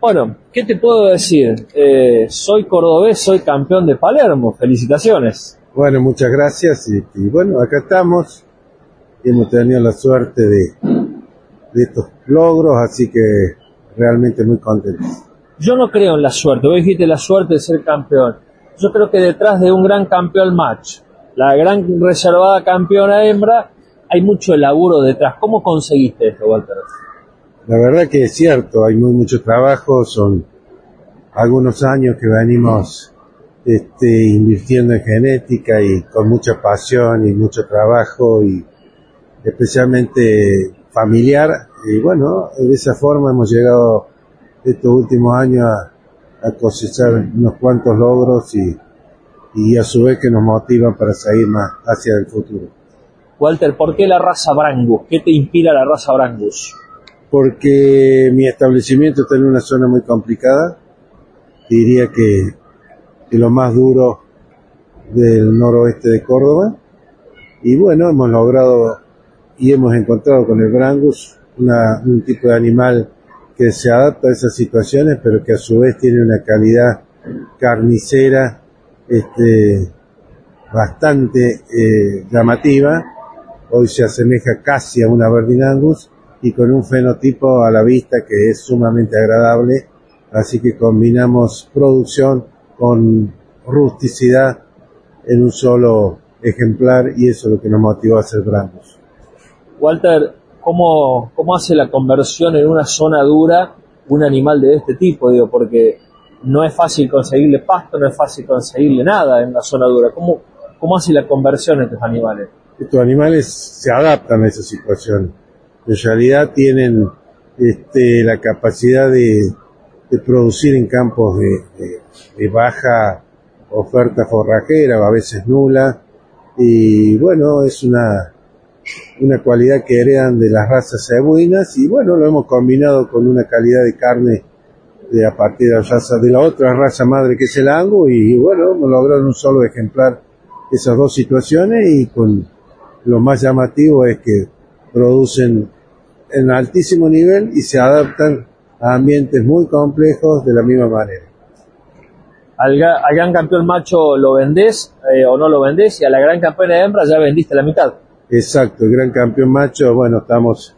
Bueno, ¿qué te puedo decir? Soy cordobés, soy campeón de Palermo. Felicitaciones. Bueno, muchas gracias y bueno, acá estamos. Hemos tenido la suerte de estos logros, así que realmente muy contentos. Yo no creo en la suerte. Vos dijiste la suerte de ser campeón. Yo creo que detrás de un gran campeón match, la gran reservada campeona hembra, hay mucho laburo detrás. ¿Cómo conseguiste esto, Walter? La verdad que es cierto, hay mucho trabajo, son algunos años que venimos invirtiendo en genética y con mucha pasión y mucho trabajo y especialmente familiar, y bueno, de esa forma hemos llegado estos últimos años a cosechar unos cuantos logros y a su vez que nos motivan para seguir más hacia el futuro. Walter, ¿por qué la raza Brangus? ¿Qué te inspira la raza Brangus? Porque mi establecimiento está en una zona muy complicada, diría que lo más duro del noroeste de Córdoba, y bueno, hemos logrado y hemos encontrado con el Brangus un tipo de animal que se adapta a esas situaciones, pero que a su vez tiene una calidad carnicera bastante llamativa. Hoy se asemeja casi a una Verdin Angus y con un fenotipo a la vista que es sumamente agradable, así que combinamos producción con rusticidad en un solo ejemplar y eso es lo que nos motivó a hacer Brangus. Walter, ¿cómo hace la conversión en una zona dura un animal de este tipo? Digo, porque no es fácil conseguirle pasto, no es fácil conseguirle nada en una zona dura. ¿Cómo hace la conversión de estos animales? Estos animales se adaptan a esa situación. En realidad tienen la capacidad de producir en campos de baja oferta forrajera, a veces nula, y bueno, es una cualidad que heredan de las razas cebuinas, y bueno, lo hemos combinado con una calidad de carne a partir de la otra raza madre que es el Angus, y bueno, hemos logrado en un solo ejemplar esas dos situaciones, y con lo más llamativo es que producen en altísimo nivel y se adaptan a ambientes muy complejos de la misma manera. Al gran campeón macho lo vendés o no lo vendés, y a la gran campeona hembra ya vendiste la mitad. Exacto, el gran campeón macho, bueno, estamos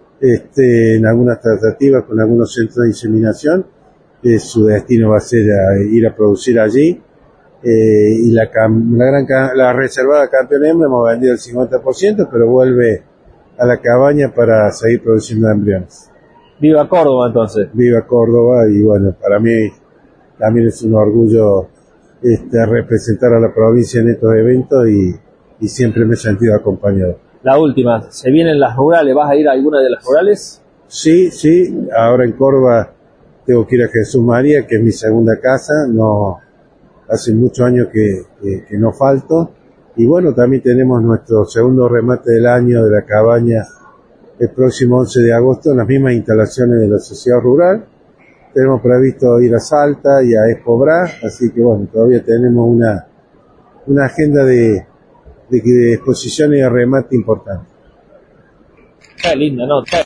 en algunas tratativas con algunos centros de inseminación, su destino va a ser ir a producir allí, y la reservada campeona hembra hemos vendido el 50%, pero vuelve a la cabaña para seguir produciendo embriones. Viva Córdoba, entonces. Viva Córdoba, y bueno, para mí también es un orgullo representar a la provincia en estos eventos y siempre me he sentido acompañado. La última, ¿se vienen las rurales? ¿Vas a ir a alguna de las rurales? Sí, ahora en Córdoba tengo que ir a Jesús María, que es mi segunda casa, no hace muchos años que no falto, y bueno, también tenemos nuestro segundo remate del año de la cabaña el próximo 11 de agosto en las mismas instalaciones de la Sociedad Rural. Tenemos previsto ir a Salta y a Expobra, así que bueno, todavía tenemos una agenda de exposiciones y de remate importante. Qué linda, ¿no?